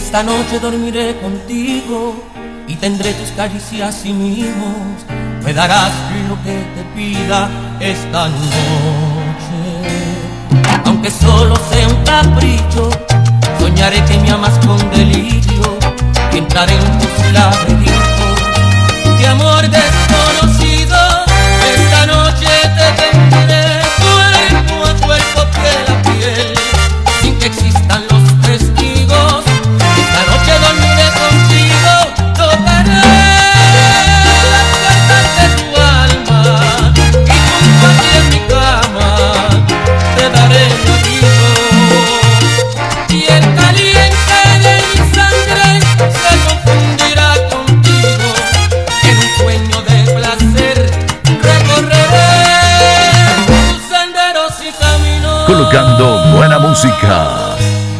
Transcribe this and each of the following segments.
Esta noche dormiré contigo y tendré tus caricias y mimos. Me darás lo que te pida esta noche. Aunque solo sea un capricho, soñaré que me amas con delirio y entraré en tus laberintos de amor desconocido. Esta noche te tendré cuerpo a cuerpo, piel a piel, sin que existan los testigos. Esta noche dormiré contigo, tocaré las puertas de tu alma y junto a ti en mi cama te daré un aviso. Y el caliente de mi sangre se confundirá contigo. En un sueño de placer recorreré tus senderos y caminos. Colocando buena música.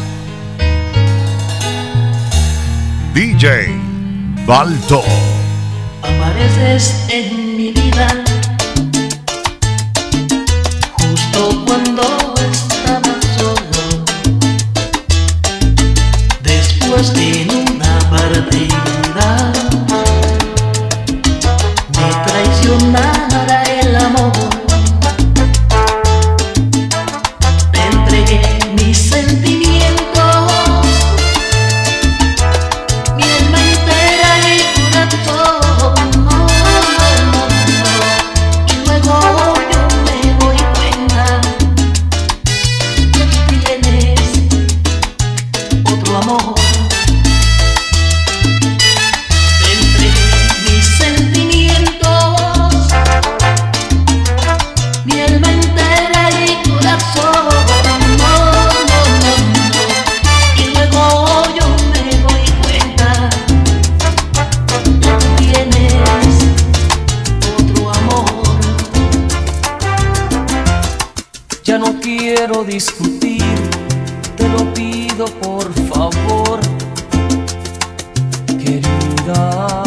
DJ Balto. Apareces en mi vida justo cuando estaba solo. Después de una partida me traicionara el amor. Te entregué mis sentimientos, mi alma entera y corazón. Y luego yo me doy cuenta que tú tienes otro amor. Te entregué mis sentimientos, mi alma entera y corazón. Y luego yo me doy cuenta que tú tienes otro amor. Ya no quiero discutir, te lo pido por favor, querida.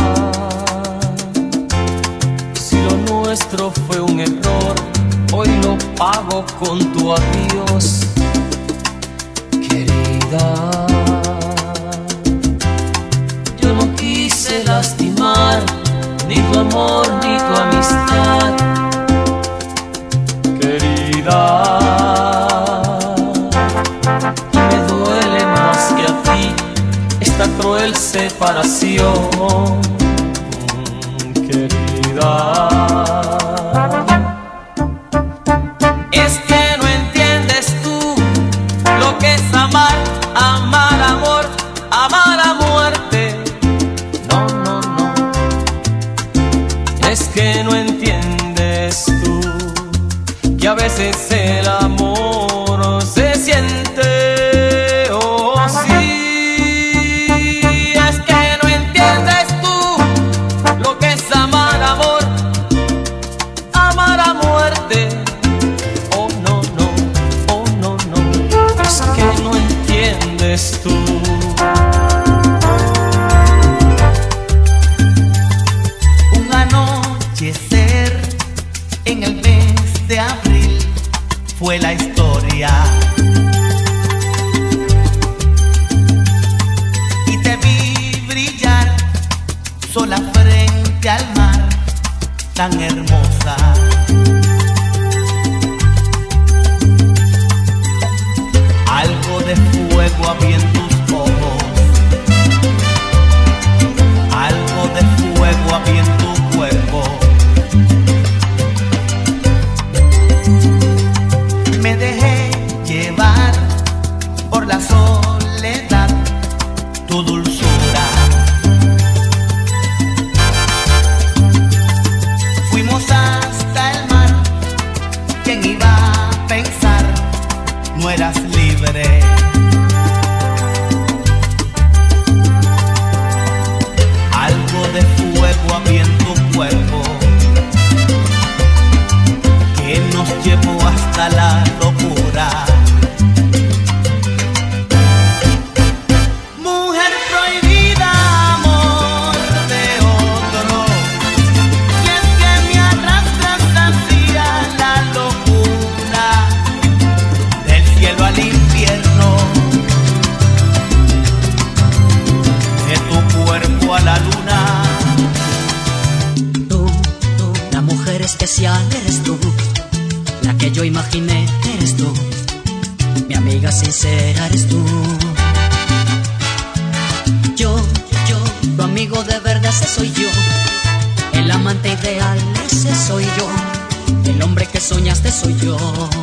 Si lo nuestro fue un error, hoy lo pago con tu adiós, querida. Yo no quise lastimar ni tu amor ni tu amistad, querida. Y me duele más que a ti esta cruel separación, querida. Es que no entiendes tú lo que es amar, amar amor, amar a muerte. No, no, no. Es que no entiendes tú que a veces el amor se siente, oh sí. Es que no entiendes tú lo que es amar amor, amar a muerte. Oh no, no, oh no, no. Es que no entiendes tú. Un anochecer en el mes de abril fue la historia. Y te vi brillar sola frente al mar, tan hermosa. Algo de fuego había en tus ojos, algo de fuego había en tu cuerpo. Me dejé llevar por la soledad, tu dulzura. Fuimos hasta el mar, ¿quién iba a pensar? No eras libre. especial eres tú, la que yo imaginé eres tú, mi amiga sincera eres tú. Yo, tu amigo de verdad, ese soy yo, el amante ideal, ese soy yo, el hombre que soñaste soy yo,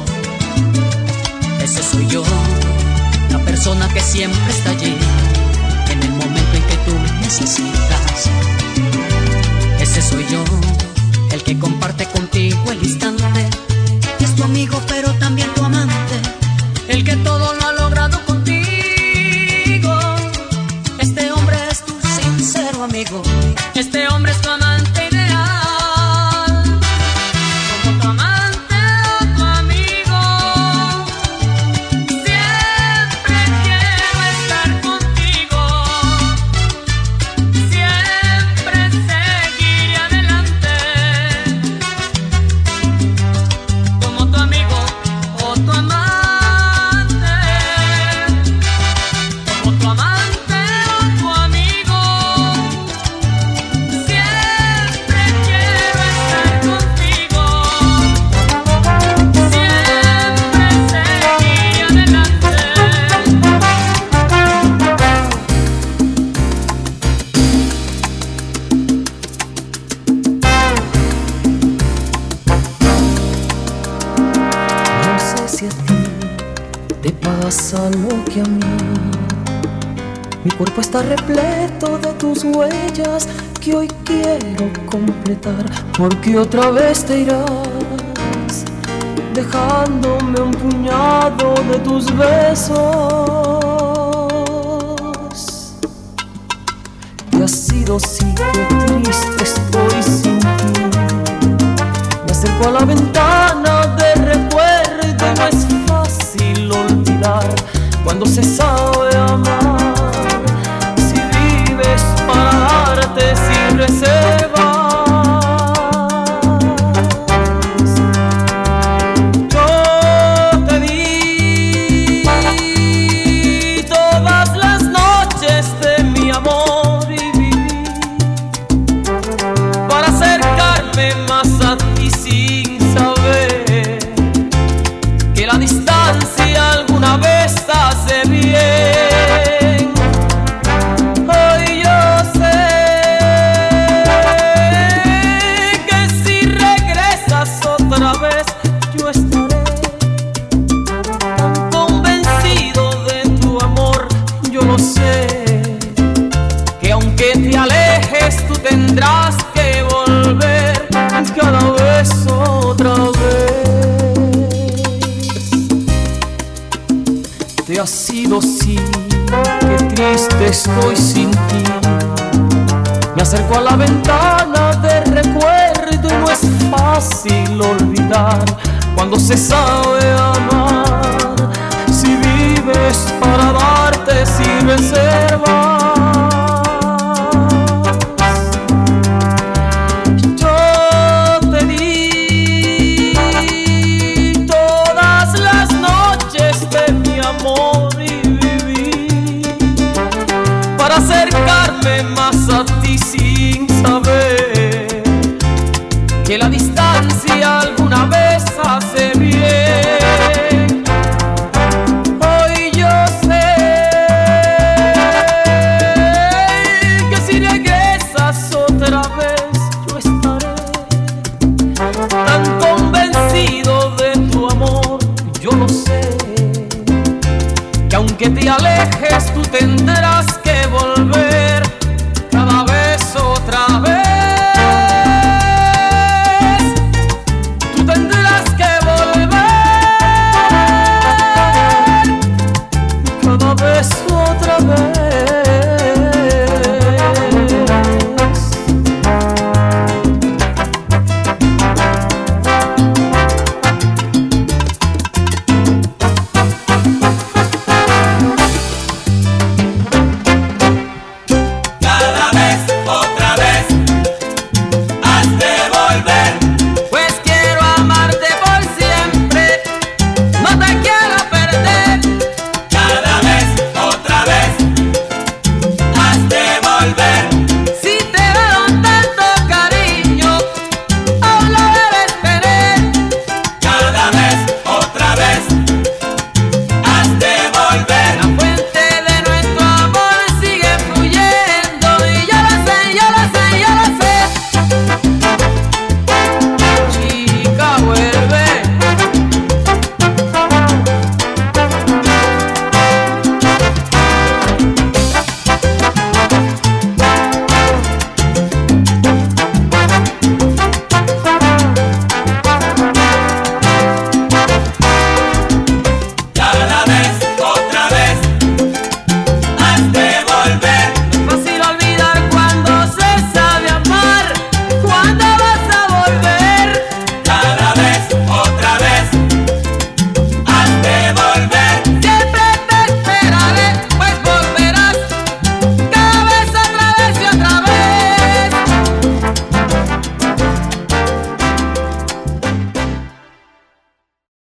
ese soy yo, la persona que siempre está allí, en el momento en que tú necesitas. Ese soy yo, el que comparte contigo el instante, es tu amigo pero también tu amante, el que todo lo ha logrado contigo. Este hombre es tu sincero amigo, este hombre es tu amante ideal, como tu amante o tu amigo. Siempre quiero estar contigo, siempre seguiré adelante, como tu amigo o tu amante, como tu amante o tu amigo. Siempre quiero estar contigo, siempre seguiré adelante. No sé si a ti te pasa lo que a mí. Mi cuerpo está repleto de tus huellas que hoy quiero completar, porque otra vez te irás, dejándome un puñado de tus besos. Y ha sido sí, qué triste estoy sin ti. Me acerco a la ventana de recuerdo, no es fácil olvidar cuando se sabe amar. Si vives para darte sin reservas, yo te di todas las noches de mi amor y viví para acercarme más a ti sin saber que la distancia alguna vez hace bien. Hoy yo sé que si regresas otra vez yo estaré tan convencido de tu amor. Yo lo sé, que aunque te alejes tú tendrás que volver cada vez otra vez. Te ha sido sí, qué triste estoy sin ti. Me acerco a la ventana de recuerdo y no es fácil olvidar cuando se sabe amar. Si vives para darte sin reservas, yo te di todas las noches de mi amor y viví para acercarme más a ti sin saber que la distancia alguna vez hace bien. Hoy yo sé que si regresas otra vez yo estaré tan convencido de tu amor. Yo lo sé, que aunque te alejes tú tendrás que volver